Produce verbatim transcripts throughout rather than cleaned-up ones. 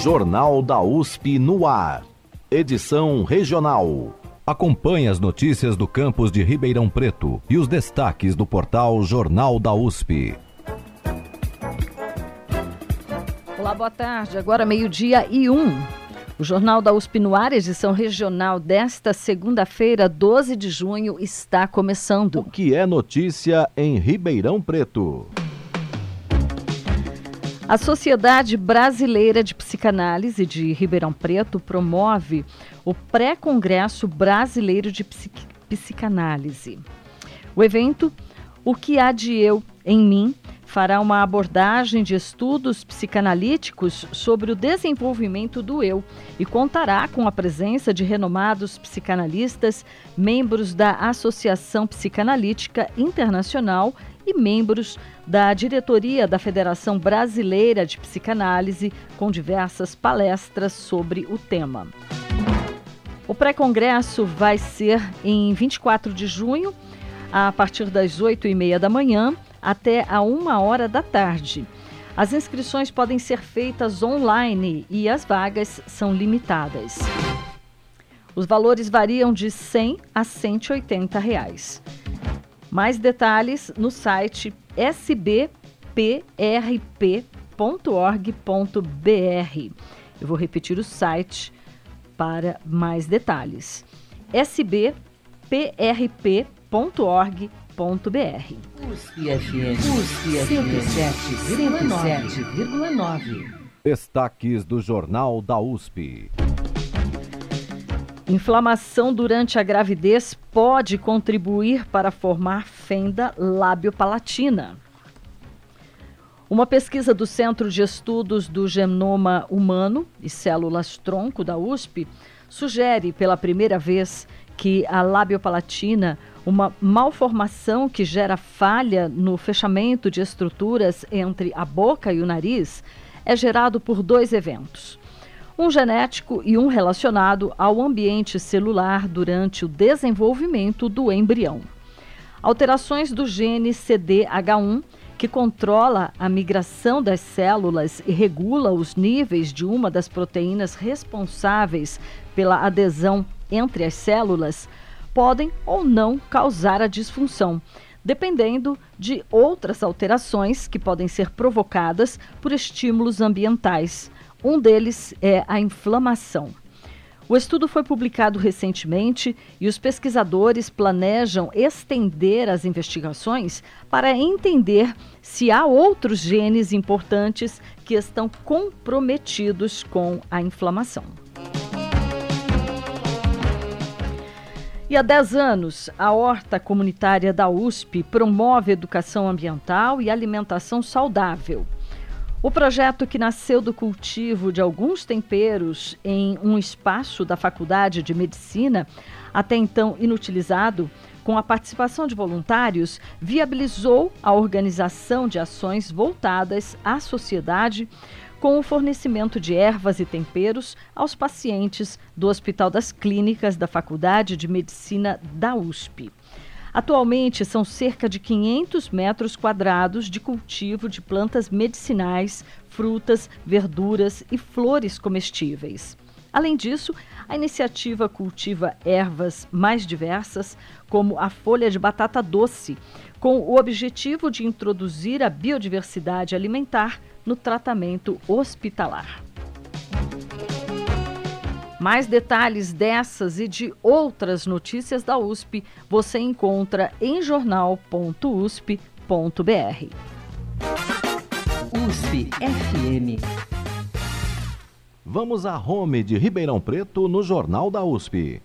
Jornal da U S P no ar. Edição regional. Acompanhe as notícias do campus de Ribeirão Preto e os destaques do portal Jornal da U S P. Olá, boa tarde. Agora meio-dia e um. O Jornal da U S P no ar, edição regional desta segunda-feira, doze de junho, está começando. O que é notícia em Ribeirão Preto? A Sociedade Brasileira de Psicanálise de Ribeirão Preto promove o Pré-Congresso Brasileiro de Psic- Psicanálise. O evento, O que há de eu em mim, fará uma abordagem de estudos psicanalíticos sobre o desenvolvimento do eu e contará com a presença de renomados psicanalistas, membros da Associação Psicanalítica Internacional e membros da diretoria da Federação Brasileira de Psicanálise, com diversas palestras sobre o tema. O pré-congresso vai ser em vinte e quatro de junho, a partir das oito e meia da manhã até a uma hora da tarde. As inscrições podem ser feitas online e as vagas são limitadas. Os valores variam de cem a cento e oitenta reais. Mais detalhes no site s b p r p ponto org ponto b r. Eu vou repetir o site para mais detalhes. s b p r p ponto org ponto b r. U S P F M, U S P cento e sete vírgula nove. Destaques do Jornal da U S P. Inflamação durante a gravidez pode contribuir para formar fenda labiopalatina. Uma pesquisa do Centro de Estudos do Genoma Humano e Células-Tronco da U S P sugere pela primeira vez que a labiopalatina, uma malformação que gera falha no fechamento de estruturas entre a boca e o nariz, é gerado por dois eventos. Um genético e um relacionado ao ambiente celular durante o desenvolvimento do embrião. Alterações do gene C D H um, que controla a migração das células e regula os níveis de uma das proteínas responsáveis pela adesão entre as células, podem ou não causar a disfunção, dependendo de outras alterações que podem ser provocadas por estímulos ambientais. Um deles é a inflamação. O estudo foi publicado recentemente e os pesquisadores planejam estender as investigações para entender se há outros genes importantes que estão comprometidos com a inflamação. E há dez anos, a Horta Comunitária da U S P promove educação ambiental e alimentação saudável. O projeto, que nasceu do cultivo de alguns temperos em um espaço da Faculdade de Medicina, até então inutilizado, com a participação de voluntários, viabilizou a organização de ações voltadas à sociedade, com o fornecimento de ervas e temperos aos pacientes do Hospital das Clínicas da Faculdade de Medicina da U S P. Atualmente, são cerca de quinhentos metros quadrados de cultivo de plantas medicinais, frutas, verduras e flores comestíveis. Além disso, a iniciativa cultiva ervas mais diversas, como a folha de batata doce, com o objetivo de introduzir a biodiversidade alimentar no tratamento hospitalar. Mais detalhes dessas e de outras notícias da U S P você encontra em jornal ponto u s p ponto b r. U S P F M. Vamos à home de Ribeirão Preto no Jornal da U S P.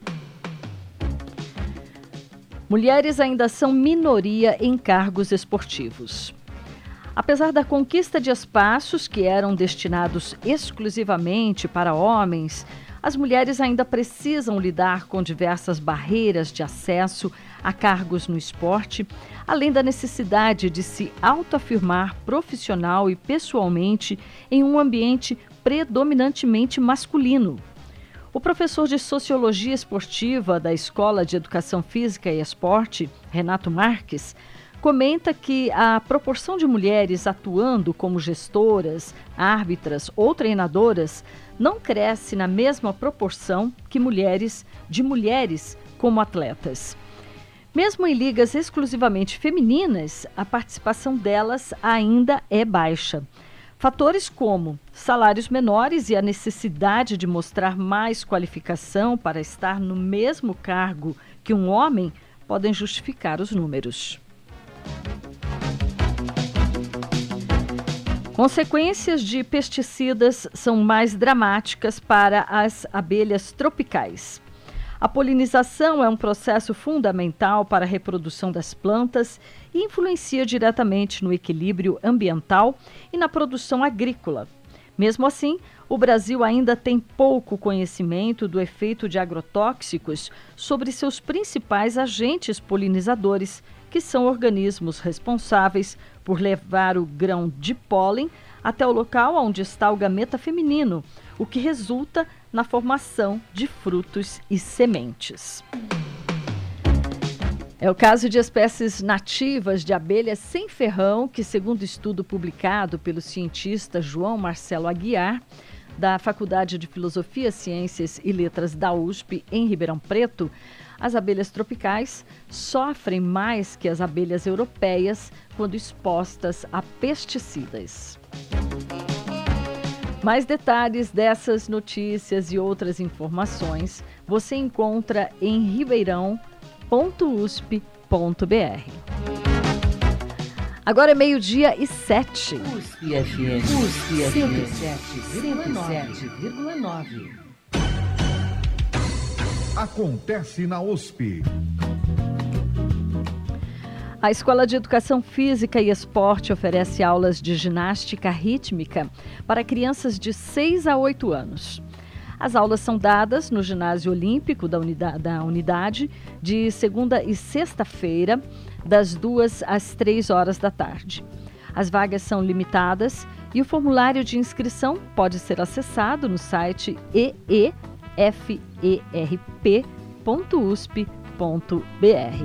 Mulheres ainda são minoria em cargos esportivos. Apesar da conquista de espaços que eram destinados exclusivamente para homens, as mulheres ainda precisam lidar com diversas barreiras de acesso a cargos no esporte, além da necessidade de se autoafirmar profissional e pessoalmente em um ambiente predominantemente masculino. O professor de Sociologia Esportiva da Escola de Educação Física e Esporte, Renato Marques, comenta que a proporção de mulheres atuando como gestoras, árbitras ou treinadoras não cresce na mesma proporção que mulheres de mulheres como atletas. Mesmo em ligas exclusivamente femininas, a participação delas ainda é baixa. Fatores como salários menores e a necessidade de mostrar mais qualificação para estar no mesmo cargo que um homem podem justificar os números. Consequências de pesticidas são mais dramáticas para as abelhas tropicais. A polinização é um processo fundamental para a reprodução das plantas e influencia diretamente no equilíbrio ambiental e na produção agrícola. Mesmo assim, o Brasil ainda tem pouco conhecimento do efeito de agrotóxicos sobre seus principais agentes polinizadores, que são organismos responsáveis por levar o grão de pólen até o local onde está o gameta feminino, o que resulta na formação de frutos e sementes. É o caso de espécies nativas de abelhas sem ferrão, que, segundo estudo publicado pelo cientista João Marcelo Aguiar, da Faculdade de Filosofia, Ciências e Letras da U S P, em Ribeirão Preto, as abelhas tropicais sofrem mais que as abelhas europeias quando expostas a pesticidas. Mais detalhes dessas notícias e outras informações você encontra em ribeirão ponto u s p ponto b r. Agora é meio-dia e sete. U S P F M. U S P F M. cento e sete vírgula nove. Acontece na U S P. A Escola de Educação Física e Esporte oferece aulas de ginástica rítmica para crianças de seis a oito anos. As aulas são dadas no ginásio olímpico da unidade, da unidade de segunda e sexta-feira, das duas às três horas da tarde. As vagas são limitadas e o formulário de inscrição pode ser acessado no site e e f e r p ponto u s p ponto b r.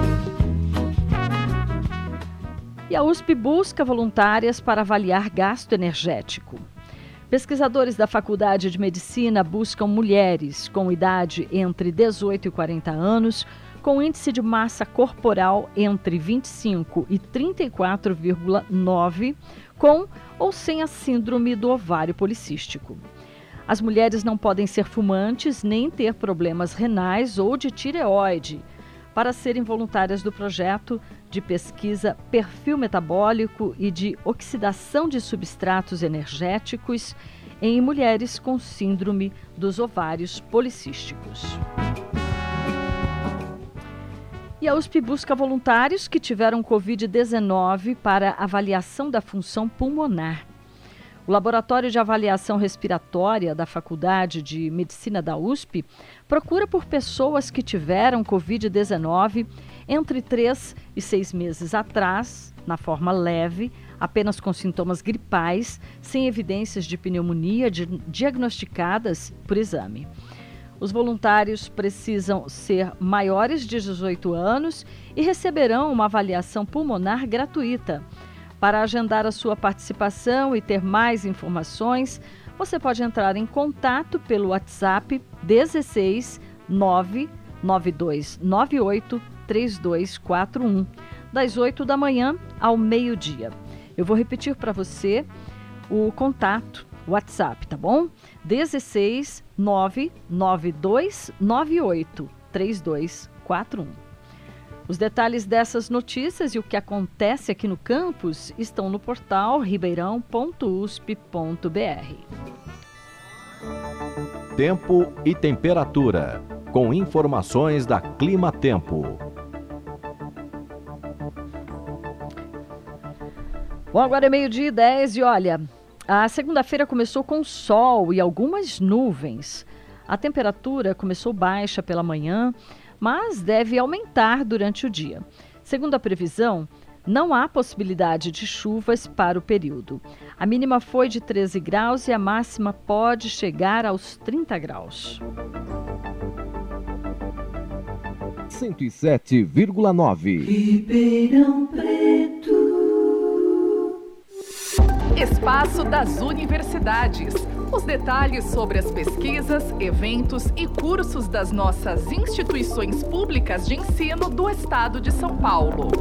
E a U S P busca voluntárias para avaliar gasto energético. Pesquisadores da Faculdade de Medicina buscam mulheres com idade entre dezoito e quarenta anos, com índice de massa corporal entre vinte e cinco e trinta e quatro vírgula nove, com ou sem a síndrome do ovário policístico. As mulheres não podem ser fumantes nem ter problemas renais ou de tireoide, para serem voluntárias do projeto de pesquisa Perfil Metabólico e de Oxidação de Substratos Energéticos em mulheres com síndrome dos ovários policísticos. E a U S P busca voluntários que tiveram covid dezenove para avaliação da função pulmonar. O Laboratório de Avaliação Respiratória da Faculdade de Medicina da U S P procura por pessoas que tiveram covid dezenove entre três e seis meses atrás, na forma leve, apenas com sintomas gripais, sem evidências de pneumonia de, diagnosticadas por exame. Os voluntários precisam ser maiores de dezoito anos e receberão uma avaliação pulmonar gratuita. Para agendar a sua participação e ter mais informações, você pode entrar em contato pelo WhatsApp dezesseis nove nove dois nove oito três dois quatro um, das oito da manhã ao meio-dia. Eu vou repetir para você o contato, o WhatsApp, tá bom? dezesseis nove nove dois nove oito três dois quatro um. Os detalhes dessas notícias e o que acontece aqui no campus estão no portal ribeirão ponto u s p ponto b r. Tempo e temperatura, com informações da Clima Tempo. Bom, agora é meio-dia e dez e olha, a segunda-feira começou com sol e algumas nuvens. A temperatura começou baixa pela manhã, mas deve aumentar durante o dia. Segundo a previsão, não há possibilidade de chuvas para o período. A mínima foi de treze graus e a máxima pode chegar aos trinta graus. cento e sete vírgula nove. Ribeirão Preto. Espaço das Universidades. Os detalhes sobre as pesquisas, eventos e cursos das nossas instituições públicas de ensino do Estado de São Paulo.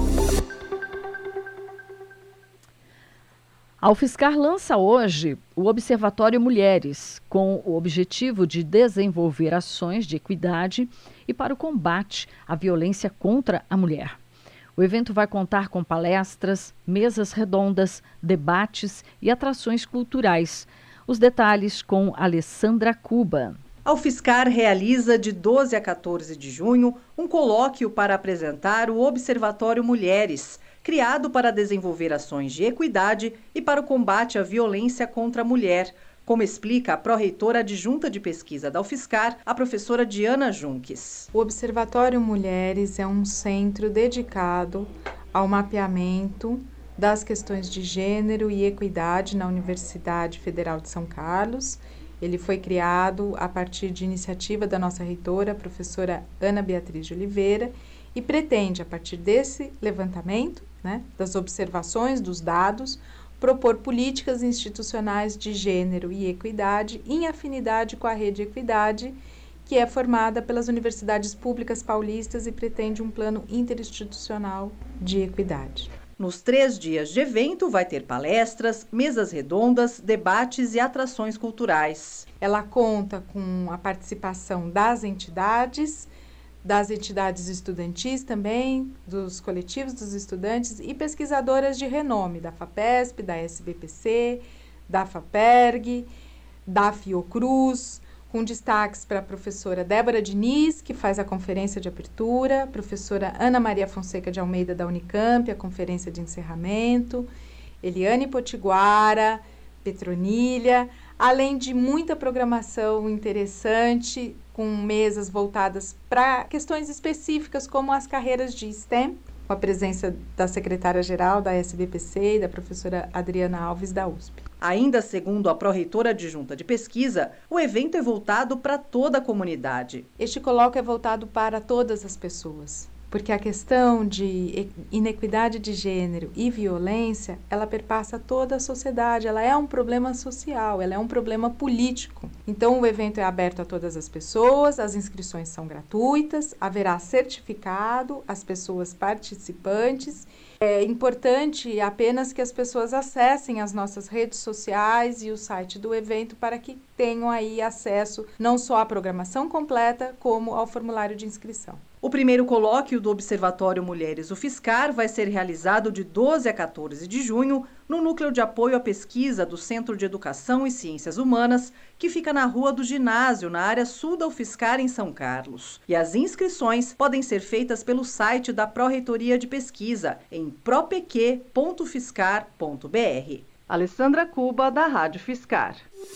A UFSCar lança hoje o Observatório Mulheres, com o objetivo de desenvolver ações de equidade e para o combate à violência contra a mulher. O evento vai contar com palestras, mesas redondas, debates e atrações culturais. Os detalhes com Alessandra Cuba. A UFSCar realiza de doze a quatorze de junho um colóquio para apresentar o Observatório Mulheres, criado para desenvolver ações de equidade e para o combate à violência contra a mulher, como explica a pró-reitora adjunta de pesquisa da UFSCar, a professora Diana Junques. O Observatório Mulheres é um centro dedicado ao mapeamento das questões de gênero e equidade na Universidade Federal de São Carlos. Ele foi criado a partir de iniciativa da nossa reitora, a professora Ana Beatriz de Oliveira, e pretende, a partir desse levantamento, né, das observações, dos dados, propor políticas institucionais de gênero e equidade em afinidade com a Rede Equidade, que é formada pelas universidades públicas paulistas e pretende um plano interinstitucional de equidade. Nos três dias de evento vai ter palestras, mesas redondas, debates e atrações culturais. Ela conta com a participação das entidades, das entidades estudantis também, dos coletivos dos estudantes e pesquisadoras de renome, da FAPESP, da S B P C, da FAPERG, da Fiocruz, com destaques para a professora Débora Diniz, que faz a conferência de abertura, a professora Ana Maria Fonseca de Almeida, da Unicamp, a conferência de encerramento, Eliane Potiguara, Petronilha, além de muita programação interessante, com mesas voltadas para questões específicas, como as carreiras de STEM, com a presença da secretária-geral da S B P C e da professora Adriana Alves, da U S P. Ainda segundo a pró-reitora adjunta de pesquisa, o evento é voltado para toda a comunidade. Este colóquio é voltado para todas as pessoas, porque a questão de inequidade de gênero e violência, ela perpassa toda a sociedade, ela é um problema social, ela é um problema político. Então, o evento é aberto a todas as pessoas, as inscrições são gratuitas, haverá certificado às pessoas participantes. É importante apenas que as pessoas acessem as nossas redes sociais e o site do evento para que tenham aí acesso não só à programação completa, como ao formulário de inscrição. O primeiro colóquio do Observatório Mulheres UFSCar vai ser realizado de doze a quatorze de junho no Núcleo de Apoio à Pesquisa do Centro de Educação e Ciências Humanas, que fica na Rua do Ginásio, na área sul da UFSCar, em São Carlos. E as inscrições podem ser feitas pelo site da Pró-Reitoria de Pesquisa, em propq ponto ufscar ponto br. Alessandra Cuba, da Rádio UFSCar.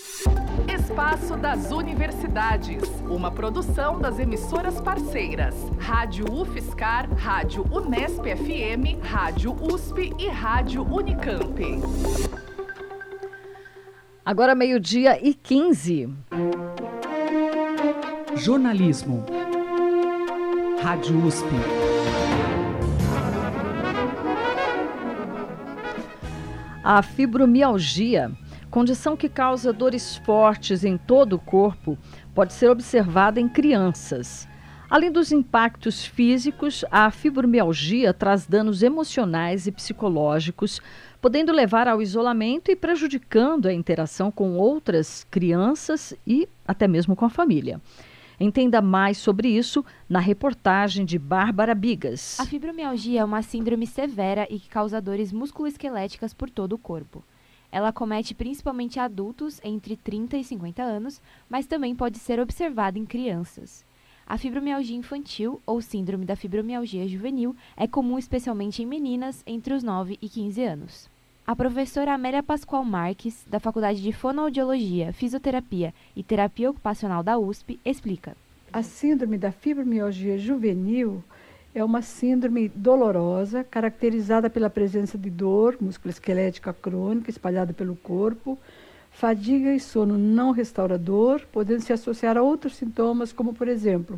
Espaço das Universidades, uma produção das emissoras parceiras, Rádio UFSCar, Rádio Unesp F M, Rádio U S P e Rádio Unicamp. Agora meio-dia e quinze. Jornalismo. Rádio U S P. A fibromialgia, condição que causa dores fortes em todo o corpo, pode ser observada em crianças. Além dos impactos físicos, a fibromialgia traz danos emocionais e psicológicos, podendo levar ao isolamento e prejudicando a interação com outras crianças e até mesmo com a família. Entenda mais sobre isso na reportagem de Bárbara Bigas. A fibromialgia é uma síndrome severa e que causa dores musculoesqueléticas por todo o corpo. Ela acomete principalmente adultos entre trinta e cinquenta anos, mas também pode ser observada em crianças. A fibromialgia infantil, ou síndrome da fibromialgia juvenil, é comum especialmente em meninas entre os nove e quinze anos. A professora Amélia Pascoal Marques, da Faculdade de Fonoaudiologia, Fisioterapia e Terapia Ocupacional da U S P, explica. A síndrome da fibromialgia juvenil é uma síndrome dolorosa, caracterizada pela presença de dor musculoesquelética crônica espalhada pelo corpo, fadiga e sono não restaurador, podendo se associar a outros sintomas, como, por exemplo,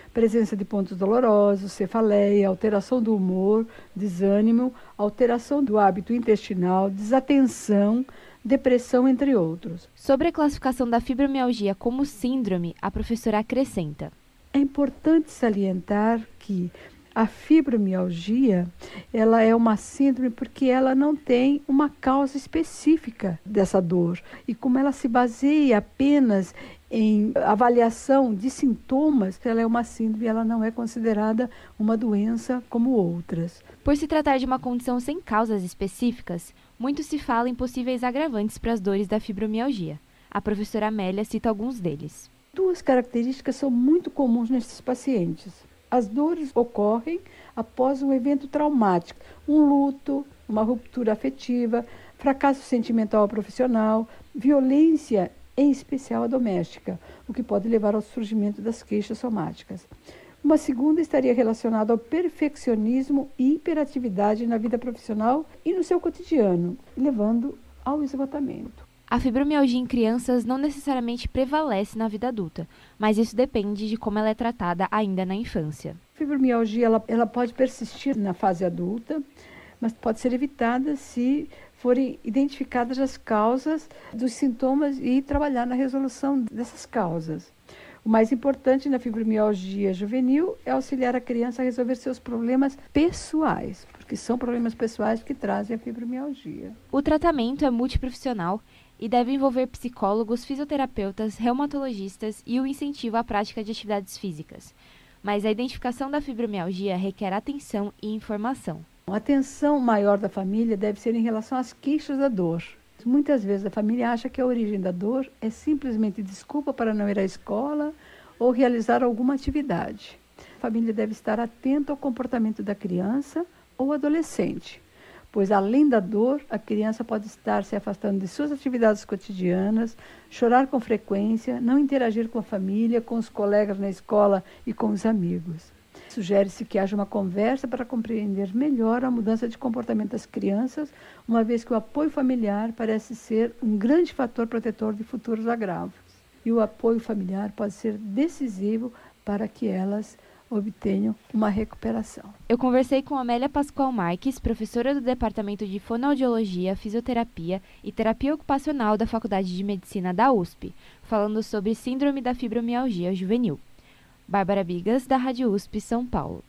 presença de pontos dolorosos, cefaleia, alteração do humor, desânimo, alteração do hábito intestinal, desatenção, depressão, entre outros. Sobre a classificação da fibromialgia como síndrome, a professora acrescenta: é importante salientar que a fibromialgia, ela é uma síndrome porque ela não tem uma causa específica dessa dor. E como ela se baseia apenas em avaliação de sintomas, ela é uma síndrome, ela não é considerada uma doença como outras. Por se tratar de uma condição sem causas específicas, muito se fala em possíveis agravantes para as dores da fibromialgia. A professora Amélia cita alguns deles. Duas características são muito comuns nesses pacientes. As dores ocorrem após um evento traumático, um luto, uma ruptura afetiva, fracasso sentimental ou profissional, violência, em especial a doméstica, o que pode levar ao surgimento das queixas somáticas. Uma segunda estaria relacionada ao perfeccionismo e hiperatividade na vida profissional e no seu cotidiano, levando ao esgotamento. A fibromialgia em crianças não necessariamente prevalece na vida adulta, mas isso depende de como ela é tratada ainda na infância. A fibromialgia ela, ela pode persistir na fase adulta, mas pode ser evitada se forem identificadas as causas dos sintomas e trabalhar na resolução dessas causas. O mais importante na fibromialgia juvenil é auxiliar a criança a resolver seus problemas pessoais, porque são problemas pessoais que trazem a fibromialgia. O tratamento é multiprofissional e deve envolver psicólogos, fisioterapeutas, reumatologistas e o incentivo à prática de atividades físicas. Mas a identificação da fibromialgia requer atenção e informação. A atenção maior da família deve ser em relação às queixas da dor. Muitas vezes a família acha que a origem da dor é simplesmente desculpa para não ir à escola ou realizar alguma atividade. A família deve estar atenta ao comportamento da criança ou adolescente, pois além da dor, a criança pode estar se afastando de suas atividades cotidianas, chorar com frequência, não interagir com a família, com os colegas na escola e com os amigos. Sugere-se que haja uma conversa para compreender melhor a mudança de comportamento das crianças, uma vez que o apoio familiar parece ser um grande fator protetor de futuros agravos. E o apoio familiar pode ser decisivo para que elas obtenham uma recuperação. Eu conversei com Amélia Pascoal Marques, professora do Departamento de Fonoaudiologia, Fisioterapia e Terapia Ocupacional da Faculdade de Medicina da U S P, falando sobre síndrome da fibromialgia juvenil. Bárbara Bigas, da Rádio U S P São Paulo.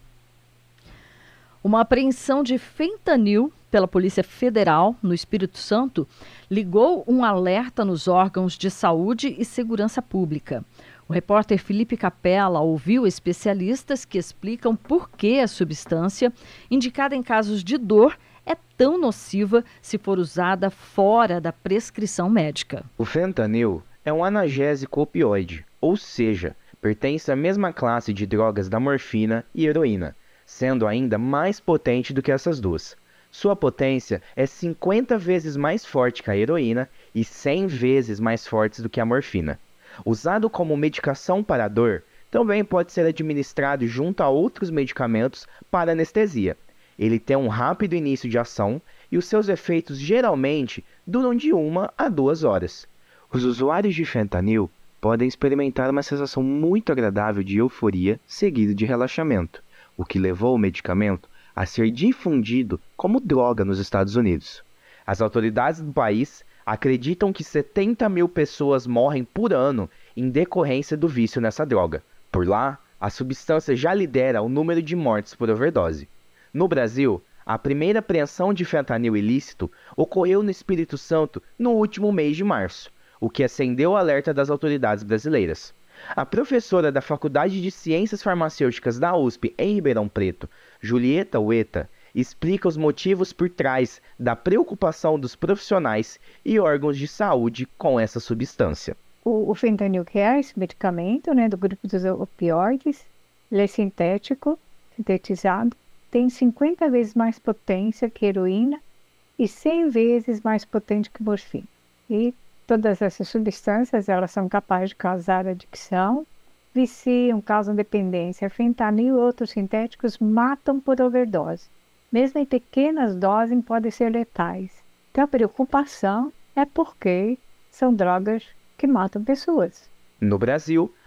Uma apreensão de fentanil pela Polícia Federal no Espírito Santo ligou um alerta nos órgãos de saúde e segurança pública. O repórter Felipe Capella ouviu especialistas que explicam por que a substância, indicada em casos de dor, é tão nociva se for usada fora da prescrição médica. O fentanil é um analgésico opioide, ou seja, pertence à mesma classe de drogas da morfina e heroína, sendo ainda mais potente do que essas duas. Sua potência é cinquenta vezes mais forte que a heroína e cem vezes mais forte do que a morfina. Usado como medicação para a dor, também pode ser administrado junto a outros medicamentos para anestesia. Ele tem um rápido início de ação e os seus efeitos geralmente duram de uma a duas horas. Os usuários de fentanil podem experimentar uma sensação muito agradável de euforia seguida de relaxamento, o que levou o medicamento a ser difundido como droga nos Estados Unidos. As autoridades do país acreditam que setenta mil pessoas morrem por ano em decorrência do vício nessa droga. Por lá, a substância já lidera o número de mortes por overdose. No Brasil, a primeira apreensão de fentanil ilícito ocorreu no Espírito Santo no último mês de março, o que acendeu o alerta das autoridades brasileiras. A professora da Faculdade de Ciências Farmacêuticas da U S P em Ribeirão Preto, Julieta Ueta, explica os motivos por trás da preocupação dos profissionais e órgãos de saúde com essa substância. O, o fentanil, que é esse medicamento, né, do grupo dos opioides, ele é sintético, sintetizado, tem cinquenta vezes mais potência que heroína e cem vezes mais potente que morfina. E todas essas substâncias, elas são capazes de causar adicção, viciam, causam dependência. Fentanil e outros sintéticos matam por overdose. Mesmo em pequenas doses, podem ser letais. Então, a preocupação é porque são drogas que matam pessoas. No Brasil,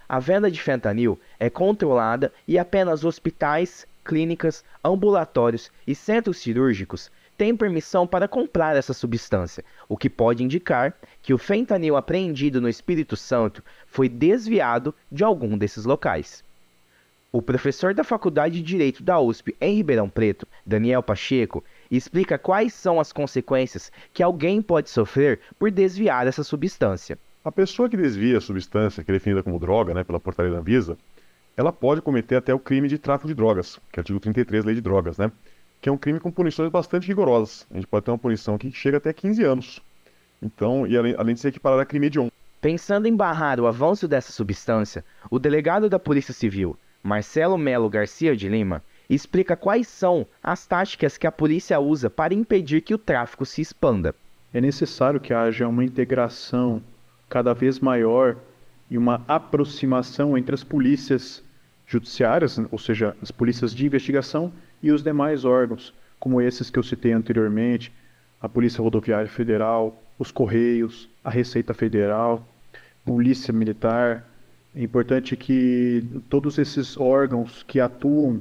A venda de fentanil é controlada e apenas hospitais, clínicas, ambulatórios e centros cirúrgicos têm permissão para comprar essa substância, o que pode indicar que o fentanil apreendido no Espírito Santo foi desviado de algum desses locais. O professor da Faculdade de Direito da U S P em Ribeirão Preto, Daniel Pacheco, explica quais são as consequências que alguém pode sofrer por desviar essa substância. A pessoa que desvia a substância, que é definida como droga, né, pela portaria da Anvisa, ela pode cometer até o crime de tráfico de drogas, que é o artigo trinta e três, Lei de Drogas, né? Que é um crime com punições bastante rigorosas. A gente pode ter uma punição aqui que chega até quinze anos. Então, e além, além de ser equiparada a crime hediondo. Pensando em barrar o avanço dessa substância, o delegado da Polícia Civil, Marcelo Melo Garcia de Lima, explica quais são as táticas que a polícia usa para impedir que o tráfico se expanda. É necessário que haja uma integração cada vez maior e uma aproximação entre as polícias judiciárias, ou seja, as polícias de investigação e os demais órgãos, como esses que eu citei anteriormente, a Polícia Rodoviária Federal, os Correios, a Receita Federal, Polícia Militar. É importante que todos esses órgãos que atuam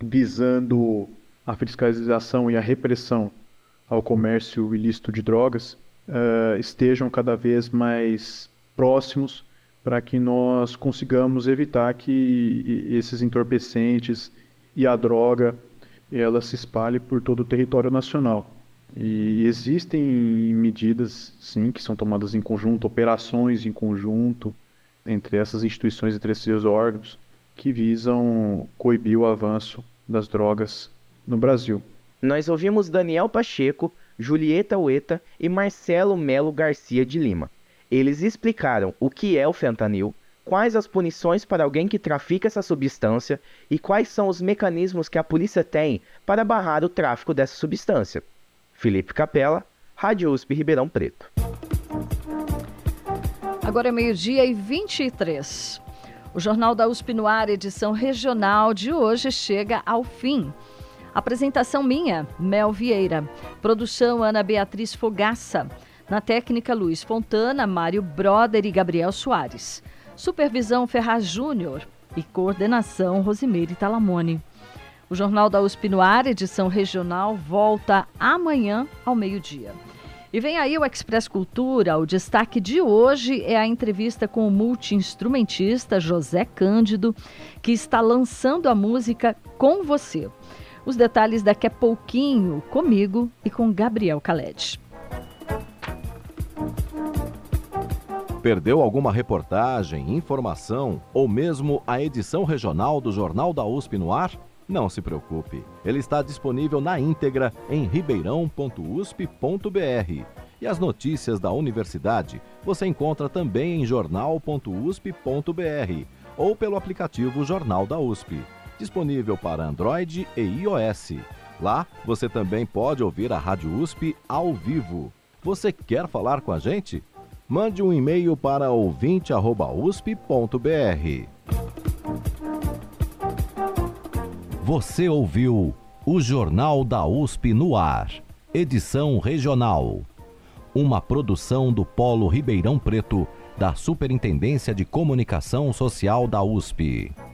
visando a fiscalização e a repressão ao comércio ilícito de drogas uh, estejam cada vez mais próximos para que nós consigamos evitar que esses entorpecentes e a droga ela se espalhe por todo o território nacional. E existem medidas, sim, que são tomadas em conjunto, operações em conjunto entre essas instituições, entre esses órgãos, que visam coibir o avanço das drogas no Brasil. Nós ouvimos Daniel Pacheco, Julieta Ueta e Marcelo Melo Garcia de Lima. Eles explicaram o que é o fentanil, quais as punições para alguém que trafica essa substância e quais são os mecanismos que a polícia tem para barrar o tráfico dessa substância. Felipe Capella, Rádio U S P Ribeirão Preto. Agora é meio-dia e vinte e três. O Jornal da U S P no ar, edição regional de hoje, chega ao fim. Apresentação minha, Mel Vieira. Produção Ana Beatriz Fogaça. Na técnica, Luiz Fontana, Mário Broder e Gabriel Soares. Supervisão Ferraz Júnior e coordenação Rosimeire Talamone. O Jornal da U S P no ar, edição regional, volta amanhã ao meio-dia. E vem aí o Express Cultura. O destaque de hoje é a entrevista com o multi-instrumentista José Cândido, que está lançando a música Com Você. Os detalhes daqui a pouquinho, comigo e com Gabriel Khaled. Perdeu alguma reportagem, informação ou mesmo a edição regional do Jornal da U S P no ar? Não se preocupe, ele está disponível na íntegra em ribeirão ponto u s p ponto b r. E as notícias da universidade você encontra também em jornal ponto u s p ponto b r ou pelo aplicativo Jornal da U S P, disponível para Android e iOS. Lá você também pode ouvir a Rádio U S P ao vivo. Você quer falar com a gente? Mande um e-mail para ouvinte arroba u s p ponto b r. Você ouviu o Jornal da U S P no ar, edição regional. Uma produção do Polo Ribeirão Preto, da Superintendência de Comunicação Social da U S P.